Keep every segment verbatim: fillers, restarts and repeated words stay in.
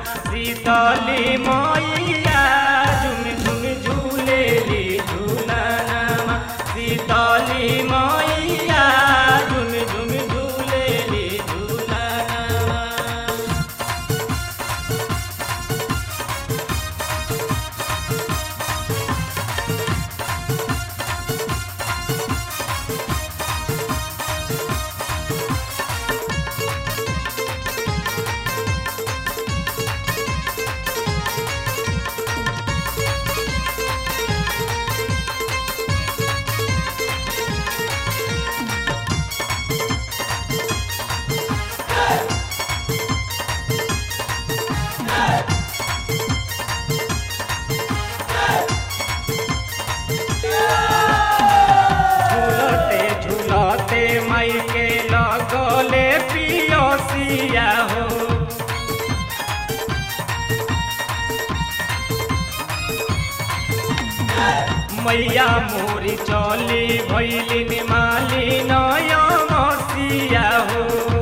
शीतली मैया झुम झुम झूलेली झूलनमा शीतली मैया झुम झुम झूलेली झूलनमा। माई के लगले पियोसिया हो मैया मोरी चली भैलिन मालिन मसिया हो।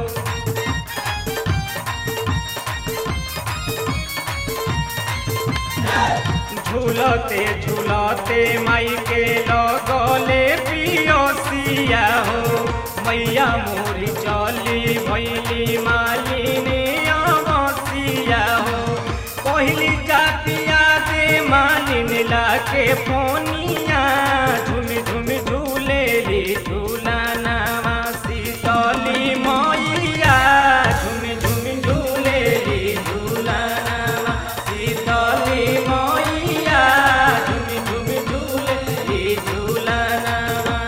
झूलते झूलते माई के लगले पियोसिया हो मैया मोरी चली भैली मालिन मसिया हो। कहली जातिया दे मालिन लाके फोनिया झुम झुम झूलेली झूलनमा शीतली मैया झुम झुम झूलेली झूलनमा शीतली मैया झुम झुम झूलेली झूलनमा।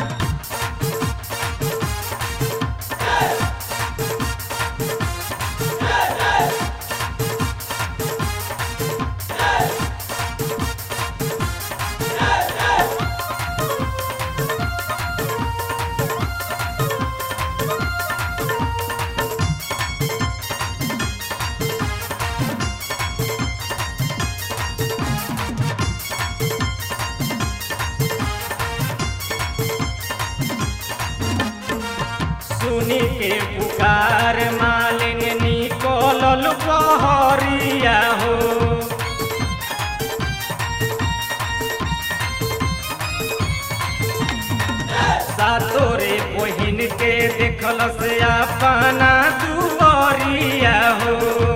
सुनी के पुकार मालिन निकलल बहरिया हो सातोरे बहिन के देखल से अपना दुआरिया हो।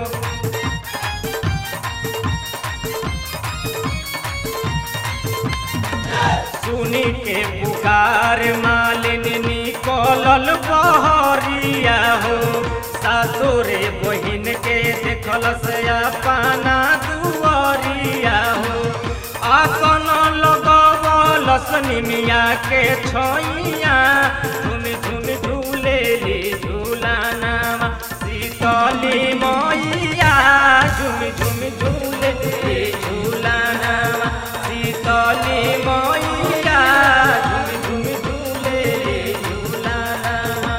सुनी के पुकार मालिन निकलल बहरिया हो सातोरे बहिन के देखल से अपना दुआरिया हो। आसन लगवल सनिमिया के छैया झुम झुम झूलेली झूलनमा शीतली मैया झुम झुम झूलेली झूलनमा शीतली मैया झुम झुम झूलेली झूलनमा।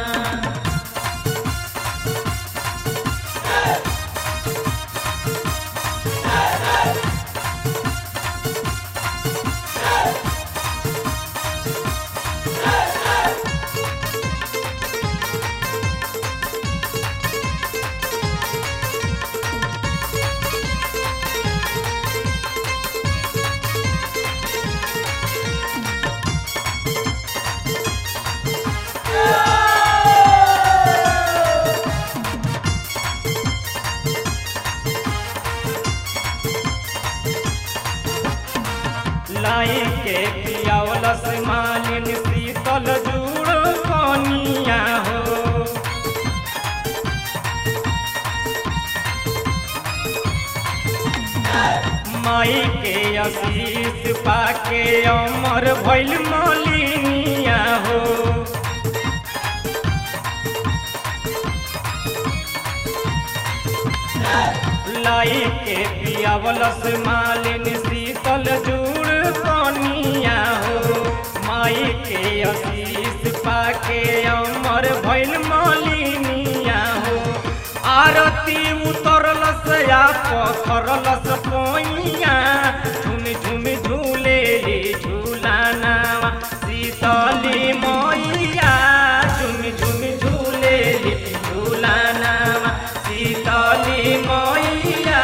लाई के पियावलस मालिन शीतल जुड़ कनिया हो। माई के आशीष पाके अमर भइल मलिनिया हो। लाई के पियावलस मालिन शीतल जुड़ कनिया हो। माई के आशीष पाके अमर भइल मलिनिया हो। आरती उतरलस या पथरलस पैया झुम झुम झूलेली झूलनमा शीतली मैया झुम झुम झूलेली झूलनमा शीतली मैया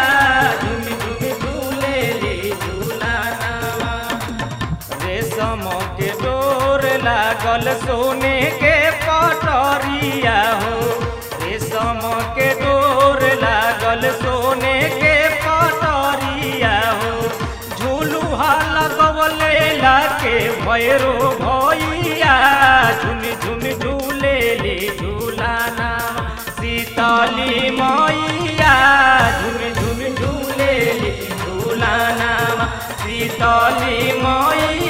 लागल सोने के पटरिया हो, रेशम के डोर लागल सोने के पटरिया हो, झूलुहा लगवले लाके भैरो भैया, झुन झुन झूले ले झूलाना शीतली मैया, झुन झुन झूले ले झूलाना शीतली मैया।